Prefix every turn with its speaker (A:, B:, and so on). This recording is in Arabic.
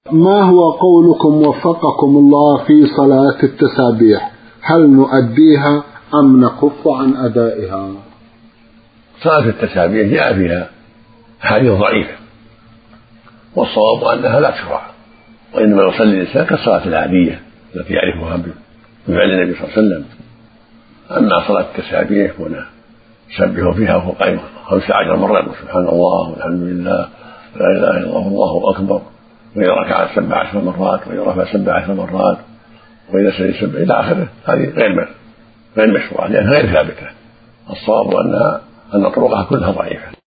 A: ما هو قولكم وفقكم الله في صلاة التسابيح؟ هل نؤديها أم نكف عن أدائها؟
B: صلاة التسابيح جاء فيها أحاديث ضعيفة، والصواب أنها لا تشرع، وإنما يصلي الإنسان كالصلاة العادية التي يعرفها بفعل النبي صلى الله عليه وسلم. أما صلاة التسابيح ونسبح فيها وهو قائم 15 مرة سبحان الله والحمد لله لا إله إلا الله والله أكبر، وإذا ركع سبح 10 مرات، وإذا رفع سبح 10 مرات، وإذا سجد سبح إلى آخره، هذه غير مشروعة لأنها غير ثابتة. الصواب أن طرقها كلها ضعيفة.